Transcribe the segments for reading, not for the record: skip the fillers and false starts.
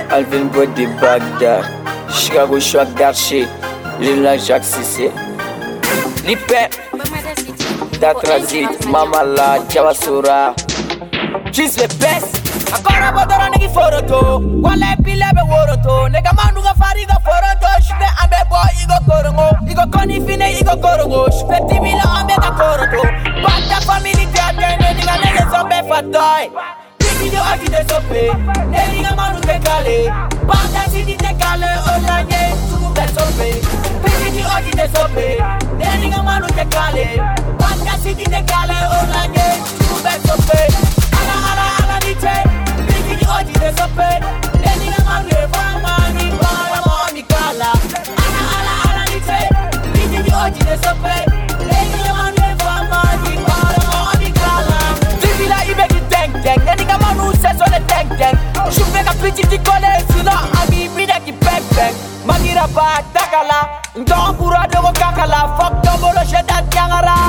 Alvin Boy de Bagdad, Chicago Shock d'Archer, Lila Jacques Cissé, Lipep, Datrazit, Mamala, Javasura. She's the best. Agora vou dar negi foroto, wale pile be woroto, nega manu ga fari ga foroto, shbe ambe boy igo korongo, igo koni fine igo korongo, shbe timila ambe ga koroto, banda family tiate, nega nege sombe fatoy. Video agi de sope, nega manu te kale, banda sidi te kale, olanye sugu be sope. Video agi de sope, nega manu te kale, banda sidi te kale, olanye sugu be sope. Ala nite. Oji de sope, neni na mangre famani para mami kala. Ala nite, niti oji de sope, neni na mangre famani para mami kala. Tibila ibeki teng, neni na manu seso le teng. Shupe ka piti di kole, sino ami bide ki peng. Magira ba takala, ndongura dogo kakala, fuck dobolo shedat nyangara.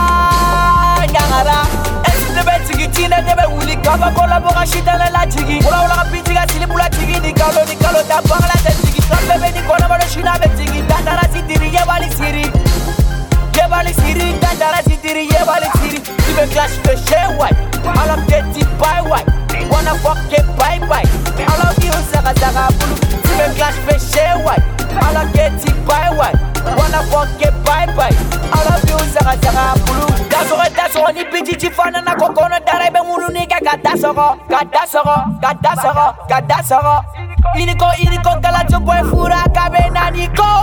Tina nebe wuli kaba kola boga shita la jigi ola ola kapiti ga sili bula jigi ni kalo ta bangla te jigi trampe be ni kona mano shina be jigi dandara sitiri ye bali siri dandara sitiri ye bali siri tibe clash fe shewai ala keti bye why wanna fuck it bye ala ki usaka saka bulu tibe clash fe shewai ala keti bye why wanna fuck it bye ala ki usaka saka bulu daso ni bitiji fana na kokono darebe mulu ni gada soro Iliko galacho boy fura kabe na niko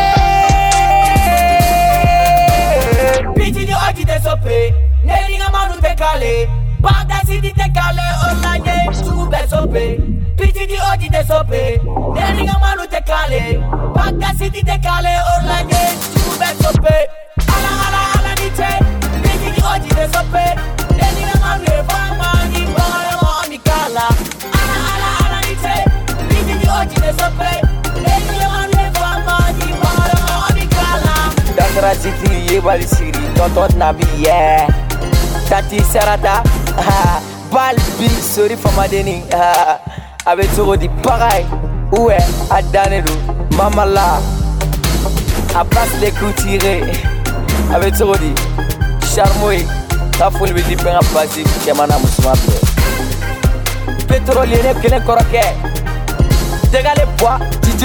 yeah bitiji oji de sope neri nga manu te kale banda sidi te kale olanye sube sope bitiji oji de sope neri nga manu te kale banda sidi te kale olanye sube sope ala nite oji de sope, neni na mangre famani para mami kala. Ala nite, niti oji de sope, neni na mangre famani para mami kala. Dandra sitiri ye bali siri, totot nabi yeah. Tati sarata, balbi sorry for madeni. Avec trop di pareil, ouais, à Danelo, Mamala, à place les coups tirés, avec trop di. Charmoy, ta foule veut dire que tu as passé, tu as passé. Pétrolier, tu as passé. Dégale les poids, DJ.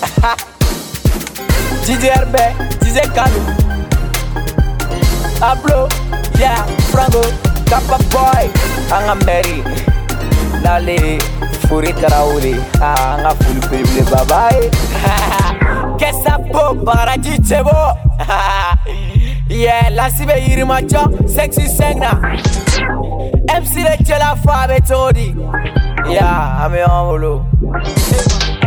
DJ RB, DJ Kalo. Ablo, yeah, Frango, Kappa Boy. Anga Mary, Nale, Furi Karaouli. Anga foule pébile, bye bye. Qu'est-ce que ça peut, Baraji Chebo? Yeah, la sibe yiri macho, sexy sengna. MC le chela fa betodi. Yeah, ame amolo.